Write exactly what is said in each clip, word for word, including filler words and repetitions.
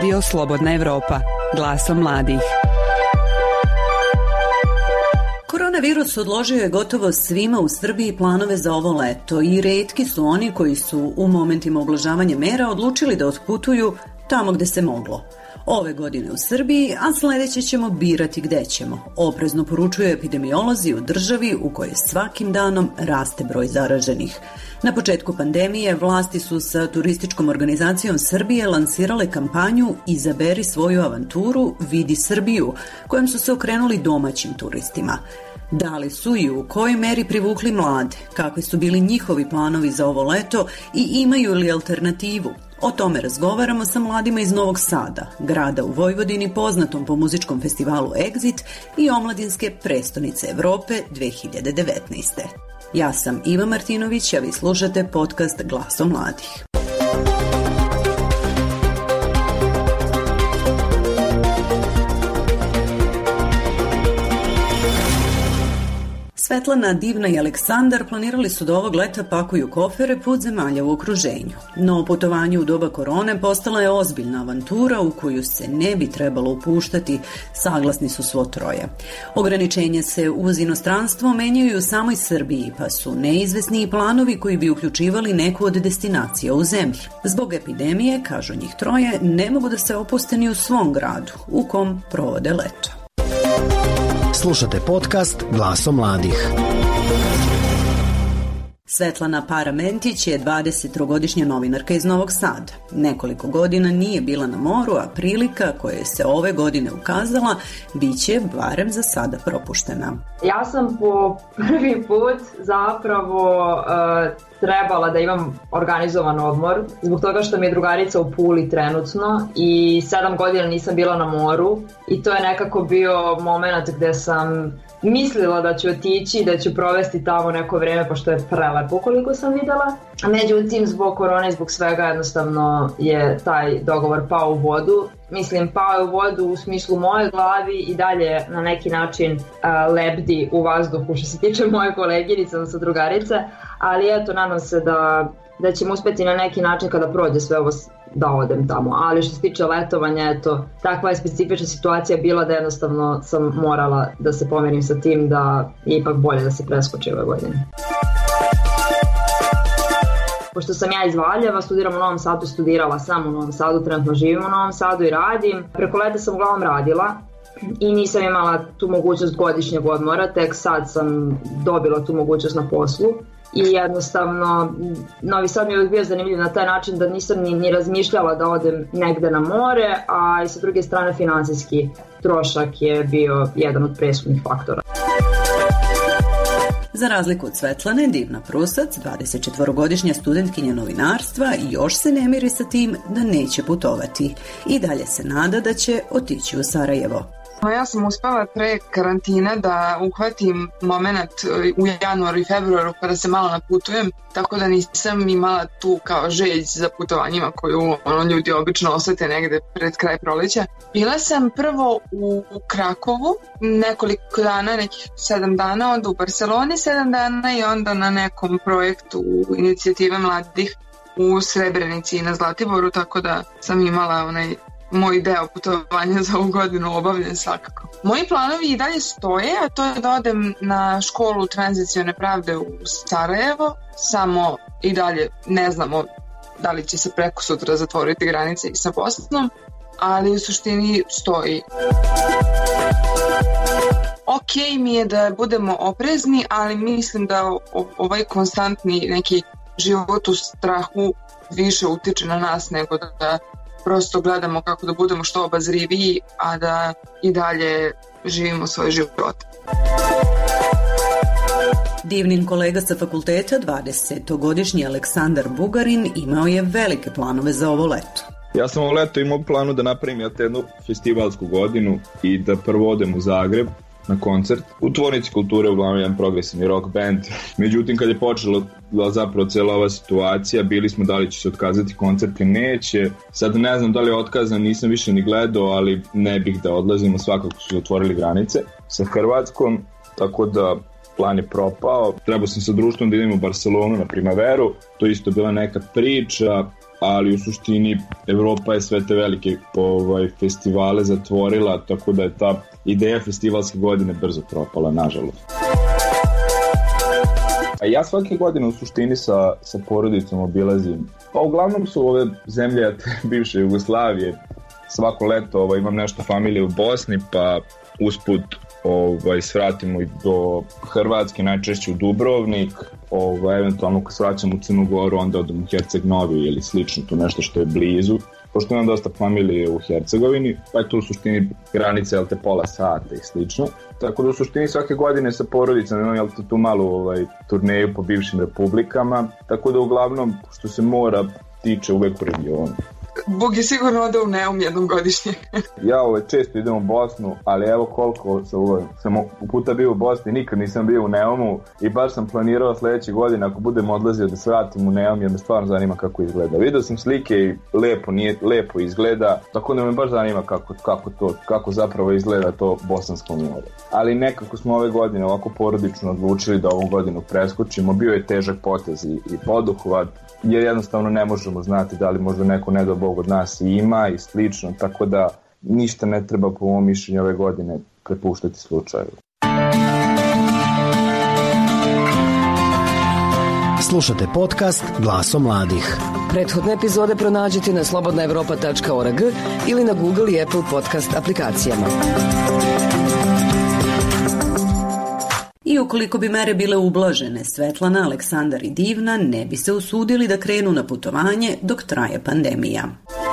Radio Slobodna Evropa, glasom mladih. Koronavirus odložio je gotovo svima u Srbiji planove za ovo leto i retki su oni koji su u momentima ublažavanja mera odlučili da otputuju tamo gde se moglo. Ove godine u Srbiji, a sledeće ćemo birati gde ćemo, oprezno poručuju epidemiolozi u državi u kojoj svakim danom raste broj zaraženih. Na početku pandemije vlasti su sa turističkom organizacijom Srbije lansirale kampanju Izaberi svoju avanturu, vidi Srbiju, kojom su se okrenuli domaćim turistima. Da li su i u kojoj meri privukli mlade, kakvi su bili njihovi planovi za ovo leto i imaju li alternativu? O tome razgovaramo sa mladima iz Novog Sada, grada u Vojvodini poznatom po muzičkom festivalu Exit i omladinske prestonice Evrope dve hiljade devetnaeste. Ja sam Iva Martinović, a vi slušate podcast Glasom mladih. Svetlana, Divna i Aleksandar planirali su da ovog leta pakuju kofere put zemalja u okruženju. No putovanje u doba korone postala je ozbiljna avantura u koju se ne bi trebalo upuštati, saglasni su svo troje. Ograničenja se uz inostranstvo menjaju u samoj Srbiji, pa su neizvesni i planovi koji bi uključivali neku od destinacija u zemlji. Zbog epidemije, kažu njih troje, ne mogu da se opuste ni u svom gradu, u kom provode leto. Slušate podcast Glasom mladih. Svetlana Paramentić je dvadesettrogodišnja novinarka iz Novog Sada. Nekoliko godina nije bila na moru, a prilika koja je se ove godine ukazala biće barem za sada propuštena. Ja sam po prvi put zapravo uh, trebala da imam organizovan odmor zbog toga što mi je drugarica u Puli trenutno i sedam godina nisam bila na moru i to je nekako bio moment gde sam mislila da ću otići i da ću provesti tamo neko vreme pošto je prelepo koliko sam videla. Međutim, zbog korone i zbog svega jednostavno je taj dogovor pao u vodu. Mislim, pao je u vodu u smislu moje glavi i dalje na neki način uh, lebdi u vazduhu što se tiče moje koleginice, odnosno drugarice, ali eto, nadam se da, da ćemo uspeti na neki način kada prođe sve ovo da odem tamo, ali što se tiče letovanja, eto, takva je specifična situacija bila da jednostavno sam morala da se pomerim sa tim da je ipak bolje da se preskoči ove godine. Pošto sam ja iz Valjeva, studiram u Novom Sadu, studirala sam u Novom Sadu, trenutno živim u Novom Sadu i radim. Preko leta sam uglavnom radila i nisam imala tu mogućnost godišnjeg odmora, tek sad sam dobila tu mogućnost na poslu. I jednostavno, Novi Sad mi je uvijek bio zanimljiv na taj način da nisam ni, ni razmišljala da odem negde na more, a i sa druge strane finansijski trošak je bio jedan od presudnih faktora. Za razliku od Svetlane, Divna Prusac, dvadesetčetvorogodišnja studentkinja novinarstva, još se ne miri sa tim da neće putovati i dalje se nada da će otići u Sarajevo. Ja sam uspela pre karantina da uhvatim moment u januaru i februaru kada se malo naputujem, tako da nisam imala tu kao želj za putovanjima koju ono, ljudi obično osete negde pred kraj proleća. Bila sam prvo u Krakovu nekoliko dana, nekih sedam dana, onda u Barceloni sedam dana i onda na nekom projektu inicijative mladih u Srebrenici i na Zlatiboru, tako da sam imala onaj moj deo putovanja za ovu godinu obavljen svakako. Moji planovi i dalje stoje, a to je da odem na školu tranzicione pravde u Sarajevo, samo i dalje ne znamo da li će se preko sutra zatvoriti granice i sa Bosnom, ali u suštini stoji. Ok mi je da budemo oprezni, ali mislim da ovaj konstantni neki život u strahu više utiče na nas nego da prosto gledamo kako da budemo što obazriviji, a da i dalje živimo svoj život. Divnin kolega sa fakulteta, dvadesetogodišnji Aleksandar Bugarin, imao je velike planove za ovo leto. Ja sam ovo leto imao planu da napravim jednu festivalsku godinu i da prvo odem u Zagreb na koncert. U Tvornici kulture uglavnom jedan progresivni rock band. Međutim, kad je počela zapravo cijela ova situacija, bili smo da li će se otkazati koncert ili neće. Sad ne znam da li je otkazan, nisam više ni gledao, ali ne bih da odlazimo, svakako su otvorili granice sa Hrvatskom, tako da plan je propao. Trebao sam sa društvom da idem u Barcelonu na Primaveru, to isto bila neka priča, ali u suštini Evropa je sve te velike ovaj, festivale zatvorila, tako da je ta ideja festivalske godine brzo propala, nažalost. A ja svake godine u suštini sa, sa porodicom obilazim, pa uglavnom su ove zemlje bivše Jugoslavije, svako leto ovaj, imam nešto familije u Bosni, pa usput ovaj, svratimo i do Hrvatske, najčešće u Dubrovnik, ovaj, eventualno kad svraćam u Crnu Goru, onda odem u Herceg Novi ili slično, tu nešto što je blizu, pošto imam dosta familije u Hercegovini, pa je tu u suštini granice, jel te, pola sata i slično. Tako da u suštini svake godine sa porodicom imam, jel te, tu malu ovaj, turneju po bivšim republikama, tako da uglavnom što se mora tiče uvek u regionu. Bog je sigurno ode u Neum jednom godišnje. Ja ovaj, često idem u Bosnu, ali evo koliko sam, ovaj, sam puta bio u Bosni, nikad nisam bio u Neumu i baš sam planirao sledeće godine ako budem odlazio da se vratim u Neum, jer me stvarno zanima kako izgleda. Vidio sam slike i lepo, nije, lepo izgleda, tako da me baš zanima kako, kako, to, kako zapravo izgleda to Bosansko more. Ali nekako smo ove godine ovako porodično odlučili da ovu godinu preskočimo, bio je težak potez i, i poduhvat, jer jednostavno ne možemo znati da li možda neko ne do Bog od nas ima i slično, tako da ništa ne treba po mom mišljenju ove godine prepuštati slučaju. Slušate podcast Glaso mladih. Prethodne epizode pronađite na slobodna evropa tačka org ili na Google i Apple podcast aplikacijama. I ukoliko bi mere bile ublažene, Svetlana, Aleksandar i Divna ne bi se usudili da krenu na putovanje dok traje pandemija.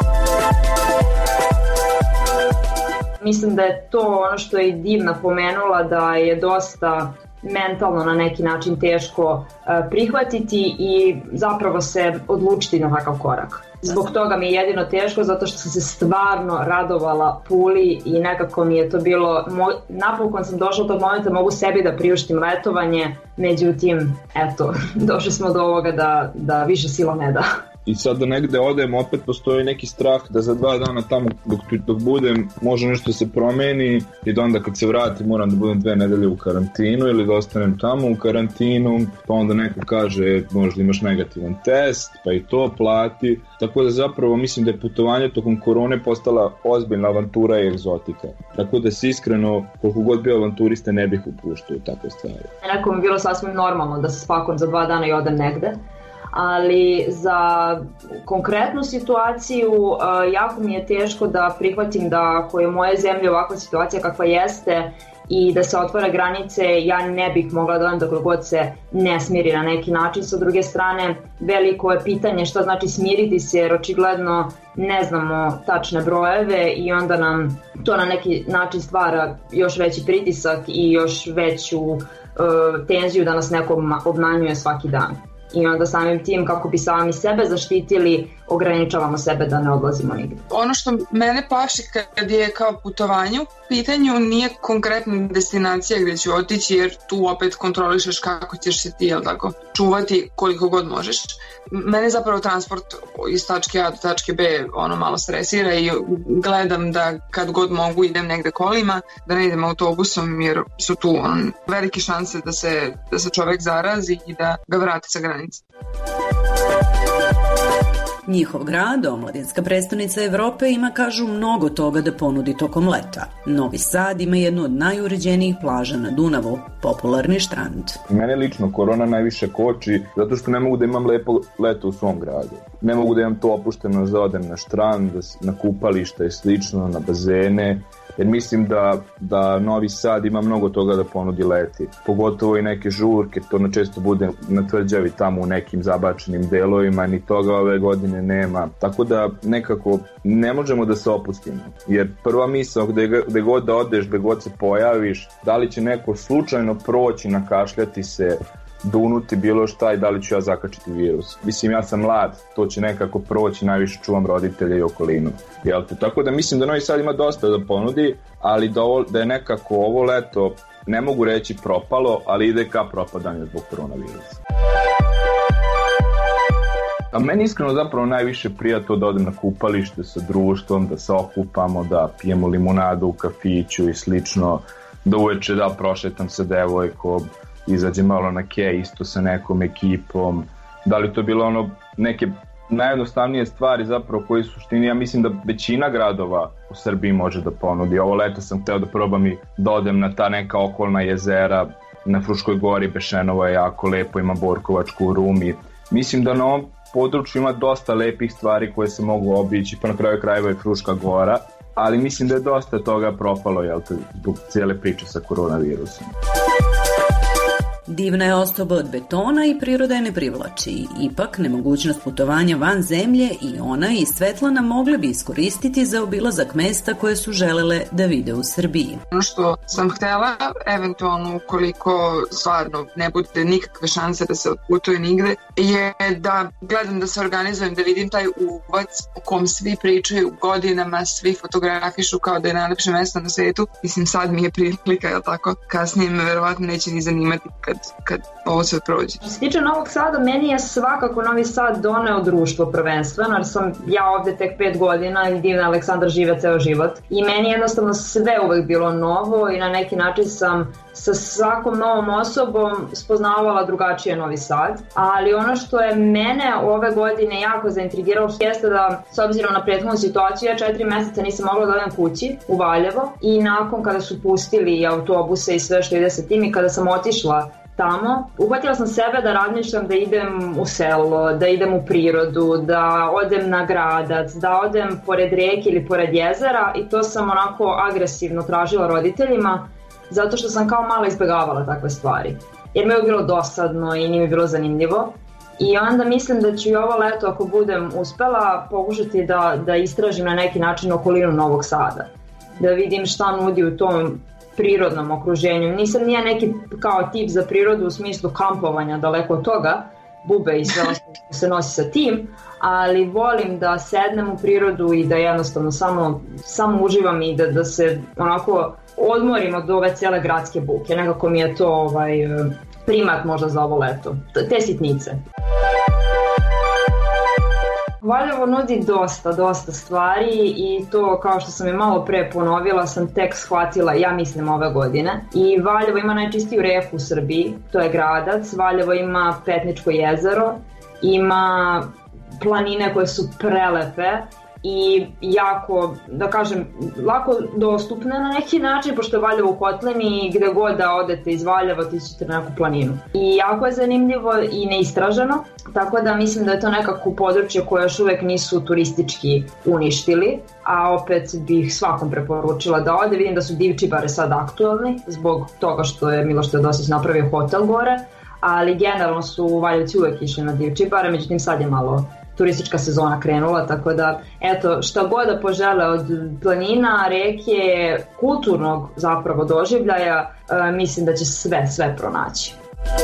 Mislim da je to ono što je Divna pomenula, da je dosta mentalno na neki način teško prihvatiti i zapravo se odlučiti na takav korak. Zbog toga mi je jedino teško, zato što sam se stvarno radovala Puli i nekako mi je to bilo, napokon sam došla do momenta, mogu sebi da priuštim letovanje, međutim, eto, došli smo do ovoga da, da više sila ne da. I sad da negde odem, opet postoji neki strah da za dva dana tamo dok, dok budem može nešto se promeni i da onda kad se vratim moram da budem dve nedelje u karantinu ili da ostanem tamo u karantinu, pa onda neko kaže možda imaš negativan test, pa i to plati. Tako da zapravo mislim da je putovanje tokom korone postala ozbiljna avantura i egzotika. Tako da se iskreno, koliko god bio avanturista, ne bih upuštao u takve stvari. Neko mi je bilo sasvim normalno da se spakujem za dva dana i odem negde. Ali za konkretnu situaciju uh, jako mi je teško da prihvatim da ako je moje zemlje ovakva situacija kakva jeste i da se otvore granice, ja ne bih mogla da odem dok god se ne smiri na neki način. Sa druge strane, veliko je pitanje šta znači smiriti se, jer očigledno ne znamo tačne brojeve i onda nam to na neki način stvara još veći pritisak i još veću uh, tenziju da nas neko obmanjuje svaki dan. I onda samim tim, kako bi sami sebe zaštitili, ograničavamo sebe da ne odlazimo nigde. Ono što mene plaši kad je kao putovanje u pitanju nije konkretna destinacija gde ću otići, jer tu opet kontrolišeš kako ćeš se ti, jel tako, čuvati koliko god možeš. Mene zapravo transport iz tačke A do tačke B ono malo stresira i gledam da kad god mogu idem negde kolima, da ne idem autobusom, jer su tu on, velike šanse da se, da se čovek zarazi i da ga vrati sa granice. Njihov grad, omladinska prestonica Evrope, ima, kažu, mnogo toga da ponudi tokom leta. Novi Sad ima jednu od najuređenijih plaža na Dunavu, popularni štrand. Mene lično korona najviše koči zato što ne mogu da imam lepo leto u svom gradu. Ne mogu da imam to opušteno za odem na štrand, na kupališta i slično, na bazene, jer mislim da, da Novi Sad ima mnogo toga da ponudi leti. Pogotovo i neke žurke, to na često bude na tvrđavi tamo u nekim zabačenim delovima, ni toga ove godine nema. Tako da nekako ne možemo da se opustimo, jer prva misao gde, gde god da odeš, gde god se pojaviš, da li će neko slučajno proći, nakašljati se, dunuti bilo šta i da li ću ja zakačiti virus. Mislim, ja sam mlad, to će nekako proći, najviše čuvam roditelje i okolinu. Jel te? Tako da mislim da Novi Sad ima dosta da ponudi, ali da, ovo, da je nekako ovo leto, ne mogu reći propalo, ali ide ka propadanju zbog koronavirusa. A meni iskreno zapravo najviše prija to da odem na kupalište sa društvom, da se okupamo, da pijemo limunadu u kafiću i slično, da uveče da prošetam sa devojkom, izađe malo na ke isto sa nekom ekipom, da li to bilo ono neke najjednostavnije stvari zapravo koji su suštini, ja mislim da većina gradova u Srbiji može da ponudi. Ovo leto sam hteo da probam i da odem na ta neka okolna jezera, na Fruškoj gori, Bešenovo je jako lepo, ima Borkovačku u Rumi. Mislim da na ovom području ima dosta lepih stvari koje se mogu obići, pa na kraju krajeva je Fruška gora, ali mislim da je dosta toga propalo, jel te, zbog cijele priče sa koronavirusom. Divna je ostoba od betona i priroda je ne privlači. Ipak, nemogućnost putovanja van zemlje i ona i Svetlana mogle bi iskoristiti za obilazak mesta koje su želele da vide u Srbiji. Ono što sam htela, eventualno ukoliko stvarno ne bude nikakve šanse da se otputuje nigde, je da gledam da se organizujem, da vidim taj uvac o kom svi pričaju godinama, svi fotografišu kao da je najlepše mesto na svetu. Mislim, sad mi je prilika, jel tako? Kasnije me verovatno neće ni zanimati kad, kad ovo sve prođe. Što se tiče Novog Sada, meni je svakako Novi Sad doneo društvo prvenstveno, jer sam ja ovde tek pet godina i divna Aleksandar žive ceo život. I meni jednostavno sve uvek bilo novo i na neki način sam sa svakom novom osobom spoznavala drugačije Novi Sad. Ali ono što je mene ove godine jako zaintrigiralo jeste da, s obzirom na prethodnu situaciju, ja četiri meseca nisam mogla da odem kući u Valjevo i nakon kada su pustili autobuse i sve što ide sa tim i kada sam otišla tamo, uhvatila sam sebe da razmišljam da idem u selo, da idem u prirodu, da odem na gradac, da odem pored reke ili pored jezera i to sam onako agresivno tražila roditeljima zato što sam kao mala izbegavala takve stvari. Jer mi je bilo dosadno i nije mi bilo zanimljivo. I onda mislim da ću i ovo leto, ako budem uspela, pokušati da, da istražim na neki način okolinu Novog Sada. Da vidim šta nudi u tom prirodnom okruženju. Nisam nije neki kao tip za prirodu u smislu kampovanja, daleko od toga, bube i sve ostalo se nosi sa tim, ali volim da sednem u prirodu i da jednostavno samo, samo uživam i da, da se onako odmorim od ove cijele gradske buke. Nekako mi je to ovaj, primat možda za ovo leto. Te sitnice. Valjevo nudi dosta, dosta stvari i to, kao što sam i malo pre ponovila, sam tek shvatila, ja mislim, ove godine. I Valjevo ima najčistiju reku u Srbiji, to je Gradac. Valjevo ima Petničko jezero, ima planine koje su prelepe i jako, da kažem, lako dostupne na neki način, pošto je Valjevo u kotlini i gde god da odete iz Valjeva ti ćete na neku planinu. I jako je zanimljivo i neistraženo, tako da mislim da je to nekako područje koje još uvek nisu turistički uništili, a opet bih svakom preporučila da ode. Vidim da su Divčibare sad aktualni zbog toga što je Miloš Teodosić napravio hotel gore, ali generalno su Valjevci uvek išli na Divčibare, međutim sad je malo turistička sezona krenula, tako da eto, šta god da požele od planina, reke, kulturnog zapravo doživljaja, e, mislim da će sve, sve pronaći.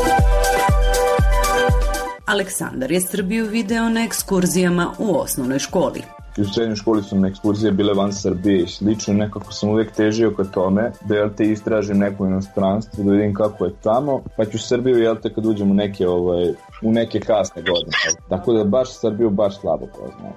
Aleksandar je Srbiju video na ekskurzijama u osnovnoj školi. U srednjoj školi su mi ekskurzije bile van Srbije i slično, nekako sam uvek težio ka tome da, jel te, istražim neko inostranstvo, da vidim kako je tamo, pa ću Srbiju, jel te, kad uđem u neke, ovaj, u neke kasne godine. Tako da baš Srbiju baš slabo poznajem.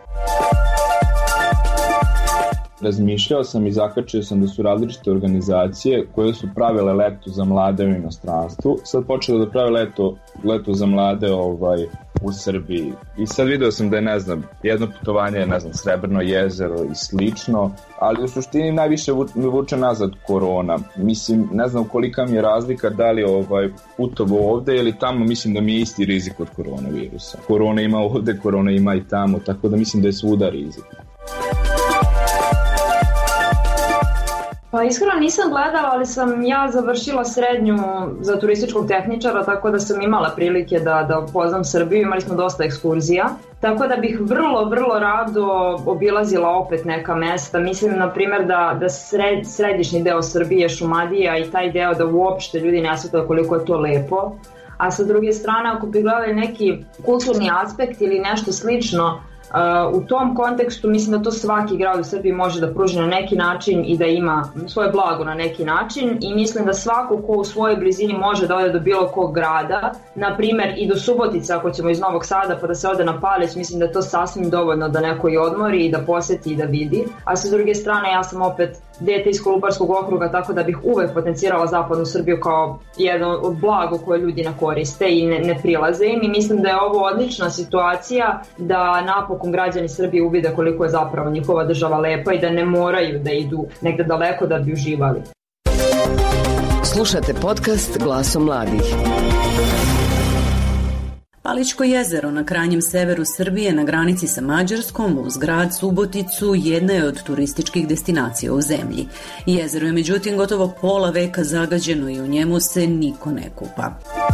Razmišljao sam i zakačio sam da su različite organizacije koje su pravile leto za mlade u inostranstvu, sad počelo da prave leto, leto za mlade ovaj, u Srbiji. I sad video sam da je, ne znam, jedno putovanje je, ne znam, Srebrno jezero i slično, ali u suštini najviše mi vuče nazad korona. Mislim, ne znam kolika mi je razlika da li ovaj, putovo ovde ili tamo, mislim da mi je isti rizik od koronavirusa. Korona ima ovde, korona ima i tamo, tako da mislim da je svuda rizik. Pa iskreno nisam gledala, ali sam ja završila srednju za turističkog tehničara, tako da sam imala prilike da, da upoznam Srbiju, imali smo dosta ekskurzija. Tako da bih vrlo, vrlo rado obilazila opet neka mesta. Mislim, na primjer, da, da sred, središnji deo Srbije, Šumadija i taj deo da uopšte ljudi ne shvataju koliko je to lepo. A sa druge strane, ako bi gledali neki kulturni aspekt ili nešto slično, U tom kontekstu mislim da to svaki grad u Srbiji može da pruži na neki način i da ima svoje blago na neki način i mislim da svako ko u svojoj blizini može da ode do bilo kog grada, na primer i do Subotice ako ćemo iz Novog Sada pa da se ode na Palić, mislim da je to sasvim dovoljno da neko i odmori i da poseti i da vidi, a sa druge strane ja sam opet dete iz Kolubarskog okruga, tako da bih uvek potencirala zapadnu Srbiju kao jedno od blago koje ljudi ne koriste i ne, ne prilaze im i mislim da je ovo odlična situacija da napokon građani Srbije uvide koliko je zapravo njihova država lepa i da ne moraju da idu negde daleko da bi uživali. Slušate podcast Glasom mladih. Palićko jezero na krajnjem severu Srbije na granici sa Mađarskom uz grad Suboticu jedna je od turističkih destinacija u zemlji. Jezero je međutim gotovo pola veka zagađeno i u njemu se niko ne kupa.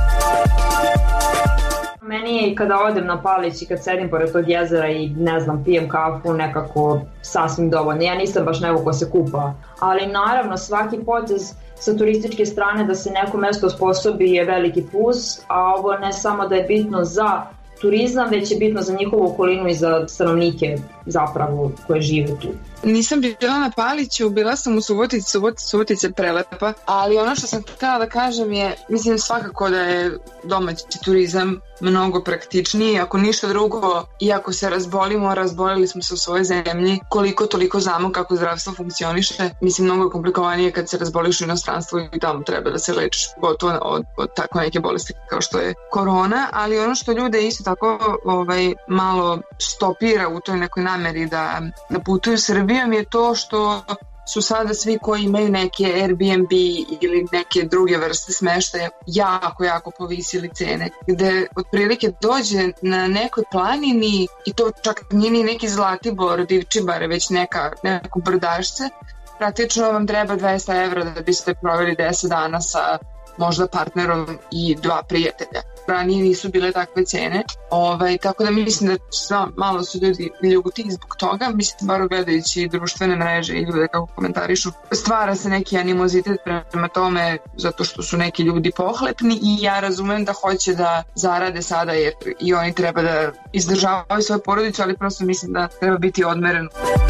Meni je kada odem na Palić i kad sedim pored tog jezera i ne znam, pijem kafu, nekako sasvim dovoljno. Ja nisam baš neko ko se kupa, ali naravno svaki potez sa turističke strane da se neko mesto osposobi je veliki plus, a ovo ne samo da je bitno za turizam, već je bitno za njihovu okolinu i za stanovnike zapravo koje žive tu. Nisam bila na Paliću, bila sam u Subotici, Subotica, Subotica je prelepa, ali ono što sam htjela da kažem je, mislim svakako da je domaći turizam mnogo praktičniji, ako ništa drugo, i ako se razbolimo, razbolili smo se u svojoj zemlji, koliko toliko znamo kako zdravstvo funkcioniše, mislim mnogo je komplikovanije kad se razboliš u inostranstvu i tamo treba da se lečiš, gotovo od, od tako neke bolesti kao što je korona, ali ono što ljude isto tako ovaj, malo stopira u toj nekoj nameri da, da putuju Srbijom je to što su sada svi koji imaju neke Airbnb ili neke druge vrste smeštaja jako, jako povisili cene, gde otprilike dođe na nekoj planini i to čak nije ni neki Zlatibor, Divčibare, već neka, neko brdašce, praktično vam treba dvesta evra da biste proveli deset dana sa možda partnerom i dva prijatelja. Ranije nisu bile takve cene, ovaj, tako da mislim da sva, malo su ljudi ljuti zbog toga, mislim bar gledajući društvene mreže i ljude kako komentarišu, stvara se neki animozitet prema tome zato što su neki ljudi pohlepni i ja razumem da hoće da zarade sada jer i oni treba da izdržavaju svoju porodicu, ali prosto mislim da treba biti odmeren.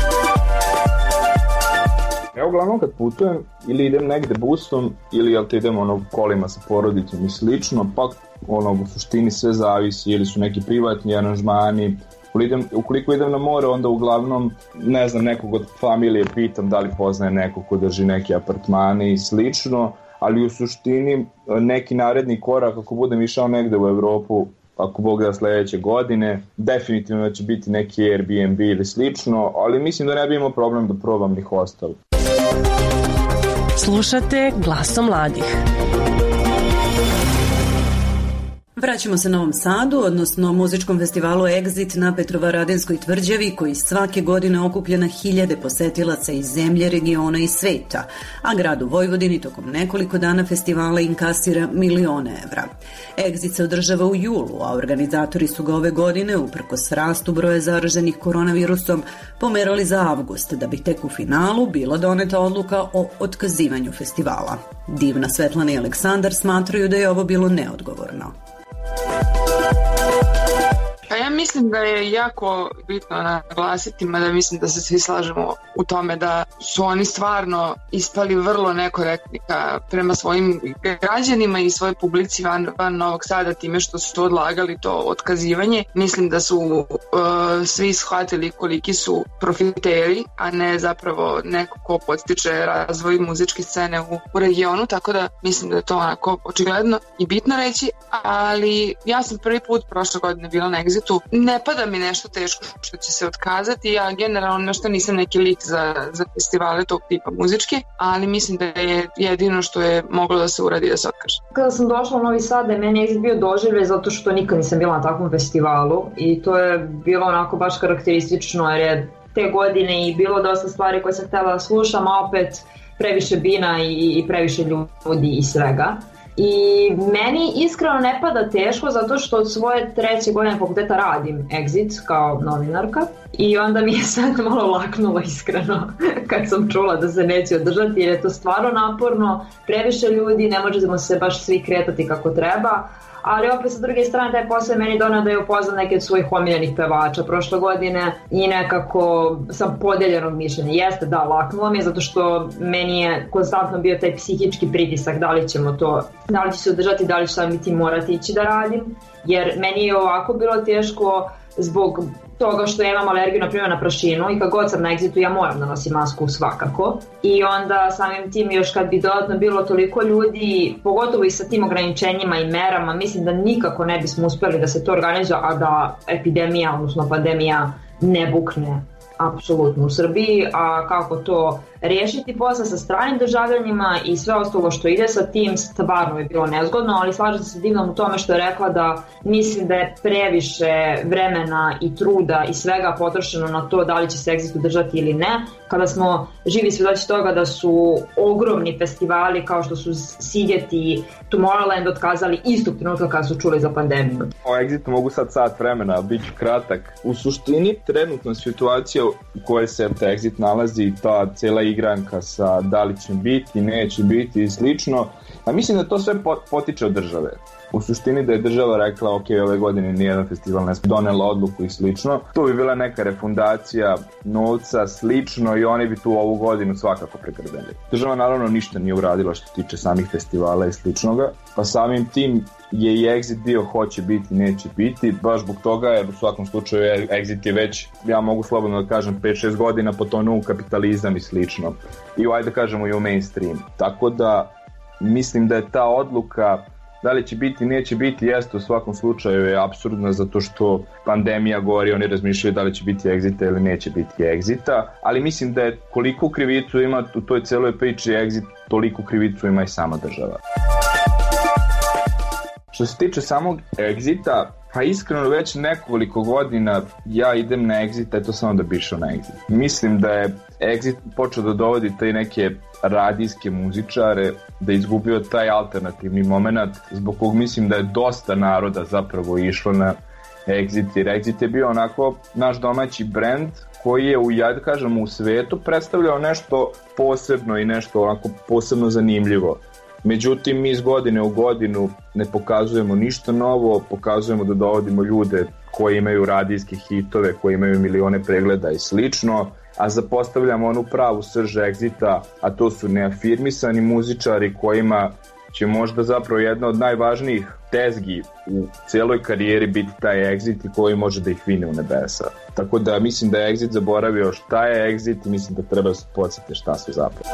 Ja uglavnom kad putujem ili idem negde busom ili jel te idem ono kolima sa porodicom i slično, pa ono u suštini sve zavisi ili su neki privatni aranžmani. Idem, ukoliko idem na more onda uglavnom ne znam nekog od familije pitam da li poznaje nekog ko drži neke apartmane i slično, ali u suštini neki naredni korak ako budem išao negde u Evropu, ako Bog da sledeće godine, definitivno će biti neki Airbnb ili slično, ali mislim da ne bi imao problem da probam ni hostel. Slušate Glasom mladih. Vraćamo se Novom Sadu, odnosno muzičkom festivalu Exit na Petrovaradinskoj tvrđavi koji svake godine okuplja na hiljade posetilaca iz zemlje, regiona i sveta, a grad u Vojvodini tokom nekoliko dana festivala inkasira milione evra. Exit se održava u julu, a organizatori su ga ove godine, uprkos rastu broja zaraženih koronavirusom, pomerali za avgust, da bi tek u finalu bila doneta odluka o otkazivanju festivala. Divna, Svetlana i Aleksandar smatraju da je ovo bilo neodgovorno. Pa ja mislim da je jako bitno naglasiti, mada mislim da se svi slažemo u tome da su oni stvarno ispali vrlo nekorektni prema svojim građanima i svojoj publici van, van Novog Sada time što su odlagali to otkazivanje. Mislim da su uh, svi shvatili koliki su profiteri, a ne zapravo neko ko podstiče razvoj muzičke scene u, u regionu, tako da mislim da je to onako očigledno i bitno reći, ali ja sam prvi put prošle godine bila na Exitu. Ne pada mi nešto teško što će se otkazati, ja generalno nešto nisam neki lik za, za festivale tog tipa muzičke, ali mislim da je jedino što je moglo da se uradi da se otkaže. Kada sam došla u Novi Sad, je meni Exit bio doživljaj zato što nikad nisam bila na takvom festivalu i to je bilo onako baš karakteristično jer je te godine i bilo dosta stvari koje sam htjela da slušam, a opet previše bina i, i previše ljudi i svega. I meni iskreno ne pada teško zato što od svoje treće godine fakulteta radim Exit kao novinarka i onda mi je sad malo laknulo iskreno kad sam čula da se neće održati jer je to stvarno naporno, previše ljudi, ne možemo se baš svi kretati kako treba, ali opet sa druge strane taj posao je meni donao da je upoznam neke od svojih omiljenih pevača prošle godine i nekako sam podeljenog mišljenja. Jeste da, laknulo mi je zato što meni je konstantno bio taj psihički pritisak da li ćemo to, da li će se održati, da li ću sam biti morati ići da radim, jer meni je ovako bilo teško zbog toga što ja imam alergiju na primjer na prašinu i kad god sam na egzitu ja moram da nosim masku svakako i onda samim tim još kad bi dodatno bilo toliko ljudi, pogotovo i sa tim ograničenjima i merama, mislim da nikako ne bismo uspeli da se to organizuje, a da epidemija, odnosno pandemija ne bukne apsolutno u Srbiji, a kako to riješiti posle sa stranim državljanima i sve ostalo što ide sa tim, stvarno je bilo nezgodno, ali slažem se divnom u tome što je rekla da mislim da je previše vremena i truda i svega potrošeno na to da li će se Exit držati ili ne, kada smo živi svedoci toga da su ogromni festivali kao što su Siget i Tomorrowland otkazali istog trenutka kada su čuli za pandemiju. O Exitu mogu sad sat vremena, bit ću kratak. U suštini trenutna situacija u kojoj se Exit nalazi, ta cijela igranka sa da li će biti, neće biti i slično, a mislim da to sve potiče od države. U suštini da je država rekla ok, ove godine nijedan festival ne sme, donela odluku i slično, tu bi bila neka refundacija novca, slično, i oni bi tu ovu godinu svakako pregrbeli. Država naravno ništa nije uradila što tiče samih festivala i sličnoga, pa samim tim je i Exit bio hoće biti, neće biti, baš zbog toga jer u svakom slučaju Exit je već, ja mogu slobodno da kažem, pet šest godina potonuo u kapitalizam i slično. I ajde da kažemo i u mainstream. Tako da mislim da je ta odluka da li će biti, neće biti, jeste u svakom slučaju je apsurdna zato što pandemija govori, oni razmišljaju da li će biti Exita ili neće biti Exita, ali mislim da je koliko krivicu ima u toj celoj priči Exit, toliko krivicu ima i sama država. Što se tiče samog Exita, pa iskreno već nekoliko godina ja idem na Exit, eto samo da bi išao na Exit. Mislim da je Exit počeo da dovodi te neke radijske muzičare, da je izgubio taj alternativni moment, zbog kog mislim da je dosta naroda zapravo išlo na Exit, jer Exit je bio onako naš domaći brend koji je u, ja da kažem, u svetu predstavljao nešto posebno i nešto onako posebno zanimljivo. Međutim, mi iz godine u godinu ne pokazujemo ništa novo, pokazujemo da dovodimo ljude koji imaju radijske hitove, koji imaju milione pregleda i slično, a zapostavljamo onu pravu srž Exita, a to su neafirmisani muzičari kojima će možda zapravo jedna od najvažnijih tezgi u cijeloj karijeri biti taj Exit i koji može da ih vine u nebesa. Tako da mislim da je Exit zaboravio šta je Exit i mislim da treba da se podsjeti šta su zapravo.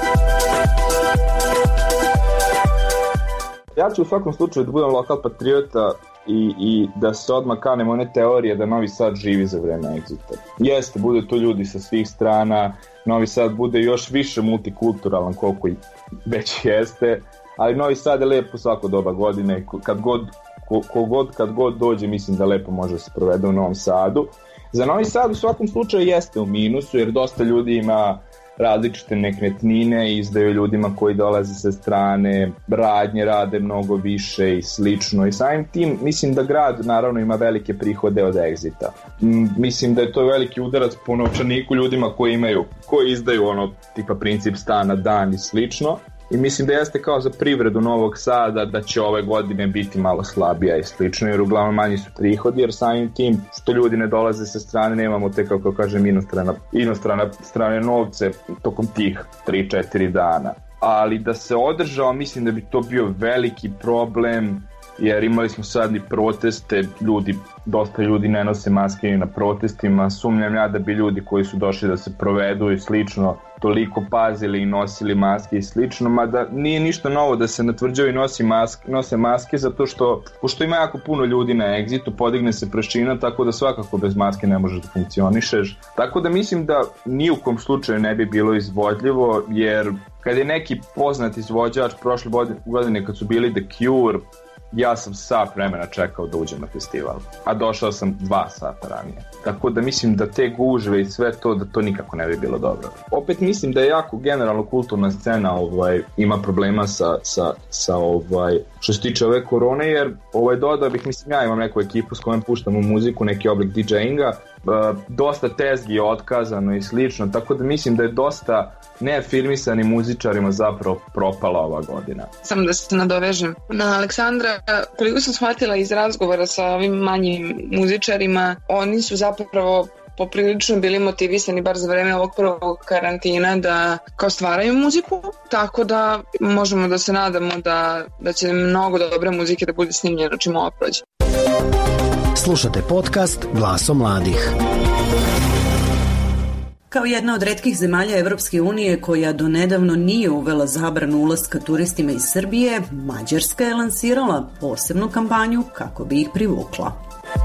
Ja ću u svakom slučaju da budem lokal patriota i, i da se odmah kanem one teorije da Novi Sad živi za vreme Exita. Jeste, bude to ljudi sa svih strana, Novi Sad bude još više multikulturalan koliko i već jeste, ali Novi Sad je lepo svako doba godine, kad god, ko, ko god, kad god dođe mislim da lepo može se provede u Novom Sadu. Za Novi Sad u svakom slučaju jeste u minusu jer dosta ljudi ima različite nekretnine, izdaju ljudima koji dolaze sa strane, radnje rade mnogo više i slično i samim tim mislim da grad naravno ima velike prihode od Exita. Mislim da je to veliki udarac po novčaniku ljudima koji imaju, koji izdaju ono tipa princip stana dan i slično. I mislim da jeste kao za privredu Novog Sada da će ove godine biti malo slabija i slično jer uglavnom manji su prihodi jer samim tim što ljudi ne dolaze sa strane nemamo te kako kažem inostrana, inostrana strane novce tokom tih tri četiri dana. Ali da se održao mislim da bi to bio veliki problem jer imali smo sad i proteste, ljudi, dosta ljudi ne nose maske na protestima, sumnjam ja da bi ljudi koji su došli da se provedu i slično toliko pazili i nosili maske i slično, mada nije ništa novo da se natvrđaju i nosi maske, nose maske zato što, pošto ima jako puno ljudi na Exitu, podigne se prašina, tako da svakako bez maske ne možeš da funkcionišeš. Tako da mislim da ni u kom slučaju ne bi bilo izvodljivo, jer kad je neki poznat izvođač prošle godine kad su bili The Cure, ja sam sat vremena čekao da uđem na festival, a došao sam dva sata ranije. Tako da mislim da te gužve i sve to, da to nikako ne bi bilo dobro. Opet mislim da je jako generalno kulturna scena ovaj, ima problema sa, sa, sa ovaj, što se tiče ove korone, jer ovaj, dodao bih, mislim ja imam neku ekipu s kojom puštamo muziku, neki oblik DJinga dosta tezgi je otkazano i slično, tako da mislim da je dosta nefilmisanim muzičarima zapravo propala ova godina. Samo da se nadovežem na Aleksandra, koliko sam shvatila iz razgovora sa ovim manjim muzičarima, oni su zapravo poprilično bili motivisani bar za vreme ovog prvog karantina da kao stvaraju muziku, tako da možemo da se nadamo da, da će mnogo dobre muzike da bude snimljeno čim ovo prođe. Slušate podcast Glaso mladih. Kao jedna od retkih zemalja Evropske unije koja do nedavno nije uvela zabranu ulaska turistima iz Srbije, Mađarska je lansirala posebnu kampanju kako bi ih privukla.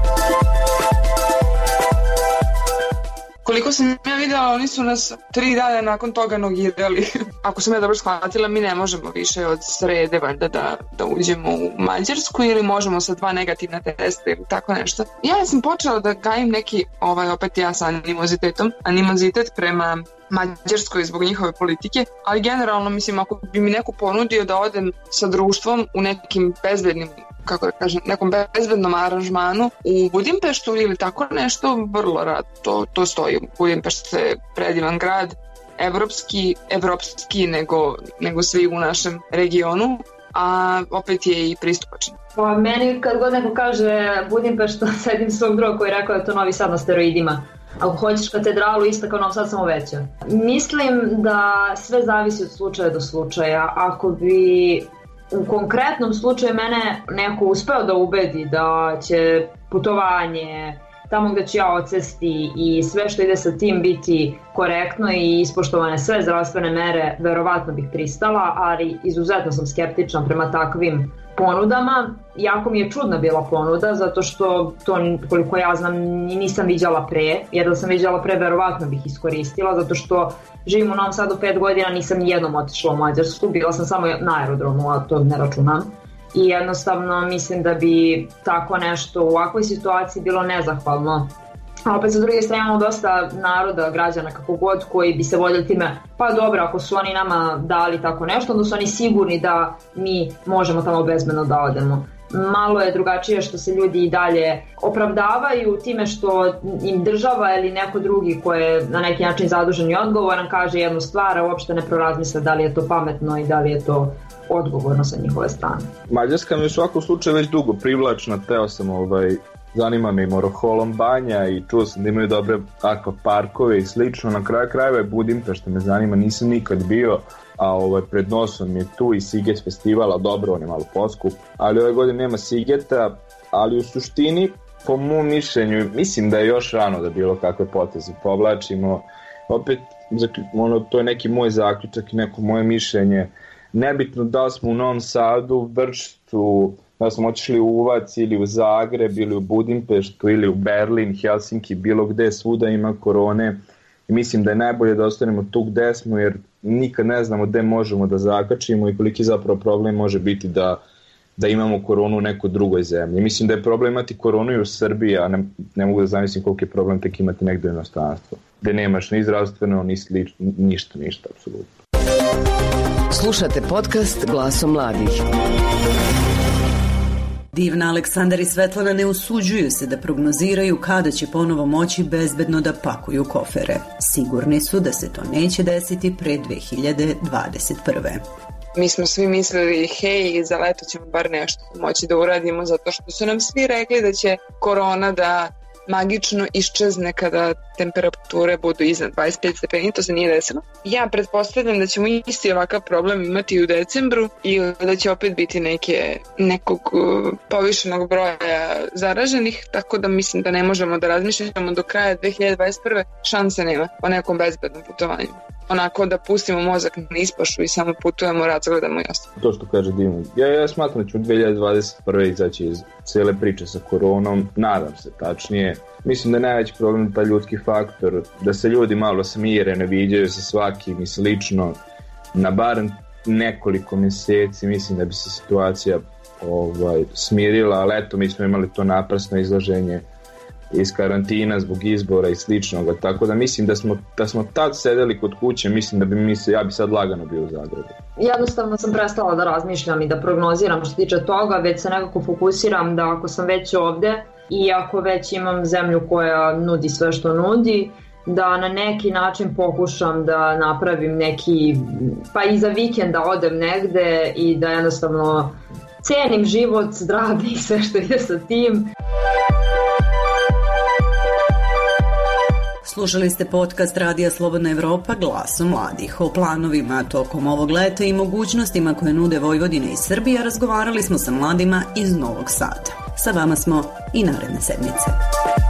Koliko sam ja videla, oni su nas tri dana nakon toga nogirali. Ako sam ja dobro shvatila, mi ne možemo više od srede valjda da, da uđemo u Mađarsku ili možemo sa dva negativna testa ili tako nešto. Ja sam počela da gajim neki, ovaj, opet ja sa animozitetom, animozitet prema Mađarskoj zbog njihove politike, ali generalno mislim ako bi mi neko ponudio da odem sa društvom u nekim bezbednim kako da kažem, nekom bezbednom aranžmanu u Budimpeštu ili tako nešto, vrlo rad to, to stoji. Budimpešt je predivan grad, evropski, evropski nego, nego svi u našem regionu, a opet je i pristupačan. Pa meni kad god neko kaže Budimpešt, sedim svog druga koji je rekao da je to Novi Sad na steroidima. Ako hoćeš katedralu, isto kao Novi Sad, samo veća. Mislim da sve zavisi od slučaja do slučaja. Ako bi u konkretnom slučaju mene neko uspeo da ubedi da će putovanje tamo gde ću ja odsesti i sve što ide sa tim biti korektno i ispoštovane sve zdravstvene mere, verovatno bih pristala, ali izuzetno sam skeptična prema takvim ponudama. Jako mi je čudna bila ponuda, zato što to, koliko ja znam, nisam viđala pre, jer da sam viđala pre, verovatno bih iskoristila, zato što živim u Novom Sadu pet godina, nisam nijednom otišla u Mađarsku, bila sam samo na aerodromu, a to ne računam. I jednostavno mislim da bi tako nešto u ovakvoj situaciji bilo nezahvalno. A opet sa druge strane imamo dosta naroda, građana kako god, koji bi se voljeli time, pa dobro, ako su oni nama dali tako nešto, onda su oni sigurni da mi možemo tamo bezbedno da odemo. Malo je drugačije što se ljudi i dalje opravdavaju time što im država ili neko drugi ko je na neki način zadužen i odgovoran kaže jednu stvar, a uopšte ne prorazmisle da li je to pametno i da li je to odgovorno sa njihove strane. Mađarska mi u svakom slučaju već dugo privlačna, teo sam ovaj, zanima me i Moroholom banja i čuo sam da imaju dobre akvaparkove i slično, na kraju krajeva je Budimpešta me zanima, nisam nikad bio, a ovaj, pred nosom je tu i Siget festivala, dobro, on je malo poskup, ali ove godine nema Sigeta, ali u suštini, po mom mišljenju, mislim da je još rano da bilo kakve poteze povlačimo, opet, ono, to je neki moj zaključak i neko moje mišljenje, nebitno da smo u Novom Sadu, Vršcu, da smo otišli u Uvac ili u Zagreb ili u Budimpeštu ili u Berlin, Helsinki, bilo gde, svuda ima korone i mislim da je najbolje da ostanemo tu gde smo jer nikad ne znamo gde možemo da zakačimo i koliki zapravo problem može biti da, da imamo koronu u nekoj drugoj zemlji. Mislim da je problem imati koronu i u Srbiji, a ne, ne mogu da zamislim koliki je problem tek imati negde u inostranstvu, gde nemaš ni zdravstveno, ni slično, ništa, ništa, apsolutno. Slušate podcast Glaso mladih. Divna, Aleksandar i Svetlana ne usuđuju se da prognoziraju kada će ponovo moći bezbedno da pakuju kofere. Sigurni su da se to neće desiti pre dve hiljade dvadeset prve. Mi smo svi mislili, hej, za leto ćemo bar nešto moći da uradimo, zato što su nam svi rekli da će korona da magično iščezne kada temperature budu iznad dvadeset pet stepeni, to se nije desilo. Ja pretpostavljam da ćemo isti ovakav problem imati i u decembru i da će opet biti neke, nekog povišenog broja zaraženih, tako da mislim da ne možemo da razmišljamo do kraja dve hiljade dvadeset prve. Šanse nema o nekom bezbednom putovanju. Onako da pustimo mozak na ispašu i samo putujemo, razgledamo i ostalo. To što kaže Divno. Ja, ja smatram da ću dve hiljade dvadeset prve izaći iz cijele priče sa koronom. Nadam se tačnije. Mislim da je najveći problem taj ljudski faktor, da se ljudi malo smire, ne viđaju se svakim i slično. Na barem nekoliko mjeseci mislim da bi se situacija ovaj, smirila, ali eto mi smo imali to naprasno izlaženje iz karantina zbog izbora i sličnoga, tako da mislim da smo, da smo tad sedeli kod kuće, mislim da bi mi se, ja bi sad lagano bio u Zagrebu. Jednostavno sam prestala da razmišljam i da prognoziram što se tiče toga, već se nekako fokusiram da ako sam već ovde, i ako već imam zemlju koja nudi sve što nudi, da na neki način pokušam da napravim neki, pa i za vikend da odem negde i da jednostavno cenim život, zdravlje i sve što ide sa tim. Slušali ste podcast Radija Slobodna Evropa Glasom mladih. O planovima tokom ovog leta i mogućnostima koje nude Vojvodina i Srbija razgovarali smo sa mladima iz Novog Sada. Sa vama smo i naredne sedmice.